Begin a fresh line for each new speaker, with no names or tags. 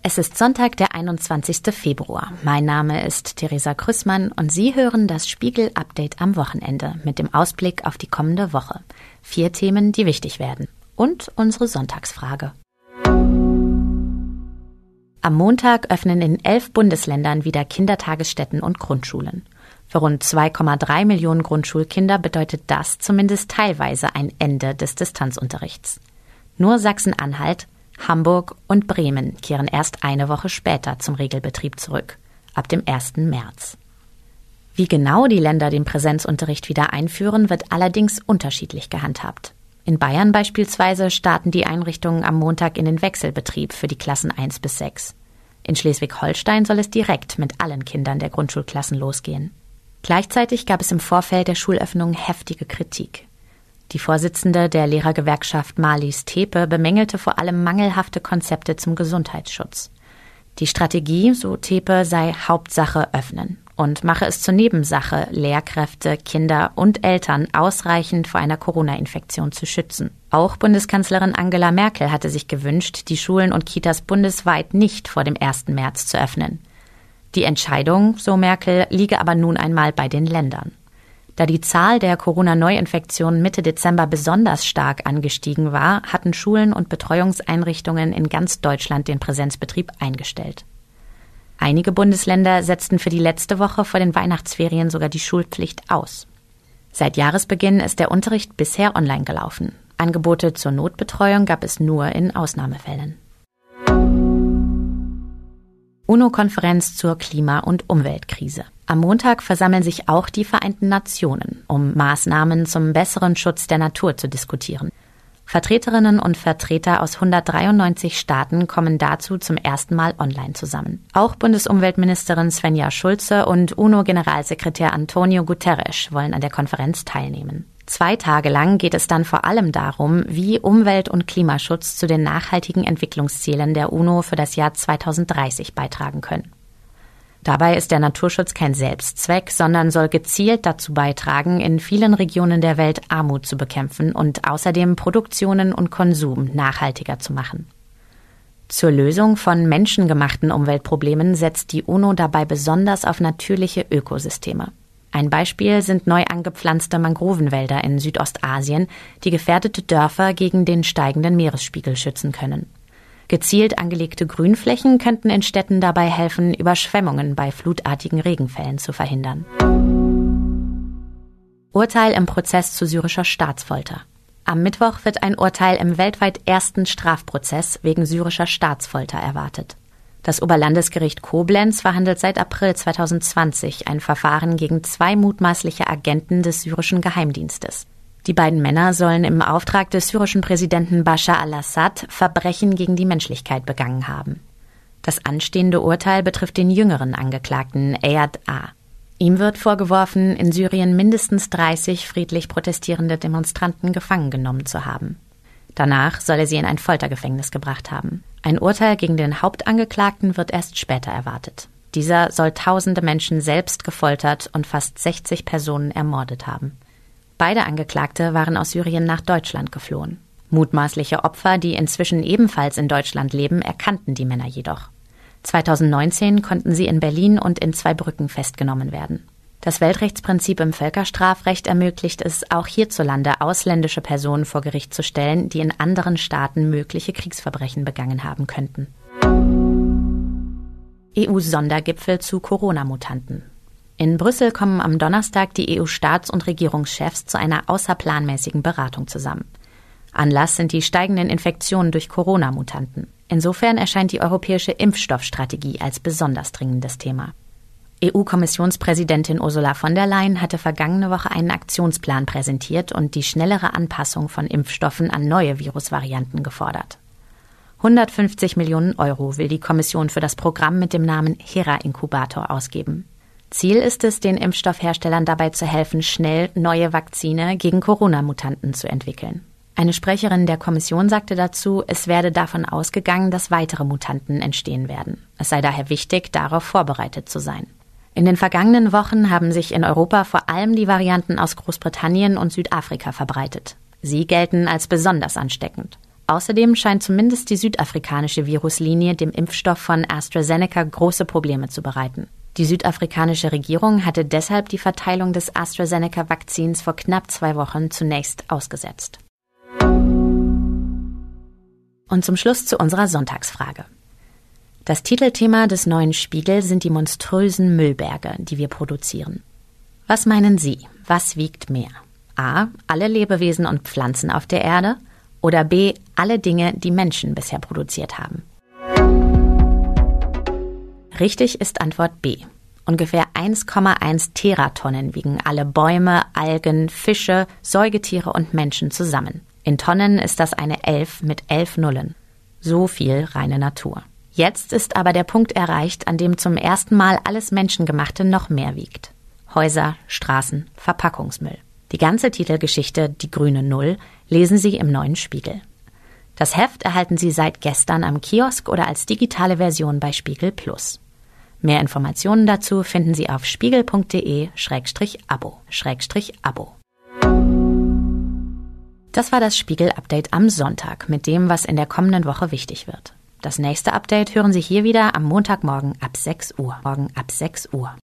Es ist Sonntag, der 21. Februar. Mein Name ist Theresa Krüssmann und Sie hören das Spiegel-Update am Wochenende mit dem Ausblick auf die kommende Woche. 4 Themen, die wichtig werden. Und unsere Sonntagsfrage. Am Montag öffnen in 11 Bundesländern wieder Kindertagesstätten und Grundschulen. Für rund 2,3 Millionen Grundschulkinder bedeutet das zumindest teilweise ein Ende des Distanzunterrichts. Nur Sachsen-Anhalt, Hamburg und Bremen kehren erst eine Woche später zum Regelbetrieb zurück, ab dem 1. März. Wie genau die Länder den Präsenzunterricht wieder einführen, wird allerdings unterschiedlich gehandhabt. In Bayern beispielsweise starten die Einrichtungen am Montag in den Wechselbetrieb für die Klassen 1 bis 6. In Schleswig-Holstein soll es direkt mit allen Kindern der Grundschulklassen losgehen. Gleichzeitig gab es im Vorfeld der Schulöffnung heftige Kritik. Die Vorsitzende der Lehrergewerkschaft Marlies Tepe bemängelte vor allem mangelhafte Konzepte zum Gesundheitsschutz. Die Strategie, so Tepe, sei Hauptsache öffnen und mache es zur Nebensache, Lehrkräfte, Kinder und Eltern ausreichend vor einer Corona-Infektion zu schützen. Auch Bundeskanzlerin Angela Merkel hatte sich gewünscht, die Schulen und Kitas bundesweit nicht vor dem 1. März zu öffnen. Die Entscheidung, so Merkel, liege aber nun einmal bei den Ländern. Da die Zahl der Corona-Neuinfektionen Mitte Dezember besonders stark angestiegen war, hatten Schulen und Betreuungseinrichtungen in ganz Deutschland den Präsenzbetrieb eingestellt. Einige Bundesländer setzten für die letzte Woche vor den Weihnachtsferien sogar die Schulpflicht aus. Seit Jahresbeginn ist der Unterricht bisher online gelaufen. Angebote zur Notbetreuung gab es nur in Ausnahmefällen. UNO-Konferenz zur Klima- und Umweltkrise. Am Montag versammeln sich auch die Vereinten Nationen, um Maßnahmen zum besseren Schutz der Natur zu diskutieren. Vertreterinnen und Vertreter aus 193 Staaten kommen dazu zum ersten Mal online zusammen. Auch Bundesumweltministerin Svenja Schulze und UNO-Generalsekretär Antonio Guterres wollen an der Konferenz teilnehmen. 2 Tage lang geht es dann vor allem darum, wie Umwelt- und Klimaschutz zu den nachhaltigen Entwicklungszielen der UNO für das Jahr 2030 beitragen können. Dabei ist der Naturschutz kein Selbstzweck, sondern soll gezielt dazu beitragen, in vielen Regionen der Welt Armut zu bekämpfen und außerdem Produktionen und Konsum nachhaltiger zu machen. Zur Lösung von menschengemachten Umweltproblemen setzt die UNO dabei besonders auf natürliche Ökosysteme. Ein Beispiel sind neu angepflanzte Mangrovenwälder in Südostasien, die gefährdete Dörfer gegen den steigenden Meeresspiegel schützen können. Gezielt angelegte Grünflächen könnten in Städten dabei helfen, Überschwemmungen bei flutartigen Regenfällen zu verhindern. Urteil im Prozess zu syrischer Staatsfolter. Am Mittwoch wird ein Urteil im weltweit ersten Strafprozess wegen syrischer Staatsfolter erwartet. Das Oberlandesgericht Koblenz verhandelt seit April 2020 ein Verfahren gegen 2 mutmaßliche Agenten des syrischen Geheimdienstes. Die beiden Männer sollen im Auftrag des syrischen Präsidenten Bashar al-Assad Verbrechen gegen die Menschlichkeit begangen haben. Das anstehende Urteil betrifft den jüngeren Angeklagten Eyad A. Ihm wird vorgeworfen, in Syrien mindestens 30 friedlich protestierende Demonstranten gefangen genommen zu haben. Danach soll er sie in ein Foltergefängnis gebracht haben. Ein Urteil gegen den Hauptangeklagten wird erst später erwartet. Dieser soll tausende Menschen selbst gefoltert und fast 60 Personen ermordet haben. Beide Angeklagte waren aus Syrien nach Deutschland geflohen. Mutmaßliche Opfer, die inzwischen ebenfalls in Deutschland leben, erkannten die Männer jedoch. 2019 konnten sie in Berlin und in Zweibrücken festgenommen werden. Das Weltrechtsprinzip im Völkerstrafrecht ermöglicht es, auch hierzulande ausländische Personen vor Gericht zu stellen, die in anderen Staaten mögliche Kriegsverbrechen begangen haben könnten. EU-Sondergipfel zu Corona-Mutanten. In Brüssel kommen am Donnerstag die EU-Staats- und Regierungschefs zu einer außerplanmäßigen Beratung zusammen. Anlass sind die steigenden Infektionen durch Corona-Mutanten. Insofern erscheint die europäische Impfstoffstrategie als besonders dringendes Thema. EU-Kommissionspräsidentin Ursula von der Leyen hatte vergangene Woche einen Aktionsplan präsentiert und die schnellere Anpassung von Impfstoffen an neue Virusvarianten gefordert. 150 Millionen Euro will die Kommission für das Programm mit dem Namen HERA-Inkubator ausgeben. Ziel ist es, den Impfstoffherstellern dabei zu helfen, schnell neue Vakzine gegen Corona-Mutanten zu entwickeln. Eine Sprecherin der Kommission sagte dazu, es werde davon ausgegangen, dass weitere Mutanten entstehen werden. Es sei daher wichtig, darauf vorbereitet zu sein. In den vergangenen Wochen haben sich in Europa vor allem die Varianten aus Großbritannien und Südafrika verbreitet. Sie gelten als besonders ansteckend. Außerdem scheint zumindest die südafrikanische Viruslinie dem Impfstoff von AstraZeneca große Probleme zu bereiten. Die südafrikanische Regierung hatte deshalb die Verteilung des AstraZeneca-Vakzins vor knapp 2 Wochen zunächst ausgesetzt. Und zum Schluss zu unserer Sonntagsfrage. Das Titelthema des neuen Spiegel sind die monströsen Müllberge, die wir produzieren. Was meinen Sie? Was wiegt mehr? A. Alle Lebewesen und Pflanzen auf der Erde? Oder B. Alle Dinge, die Menschen bisher produziert haben? Richtig ist Antwort B. Ungefähr 1,1 Teratonnen wiegen alle Bäume, Algen, Fische, Säugetiere und Menschen zusammen. In Tonnen ist das eine 11 mit 11 Nullen. So viel reine Natur. Jetzt ist aber der Punkt erreicht, an dem zum ersten Mal alles Menschengemachte noch mehr wiegt. Häuser, Straßen, Verpackungsmüll. Die ganze Titelgeschichte Die grüne Null lesen Sie im neuen Spiegel. Das Heft erhalten Sie seit gestern am Kiosk oder als digitale Version bei Spiegel Plus. Mehr Informationen dazu finden Sie auf spiegel.de/abo. Das war das Spiegel-Update am Sonntag mit dem, was in der kommenden Woche wichtig wird. Das nächste Update hören Sie hier wieder am Montagmorgen ab 6 Uhr.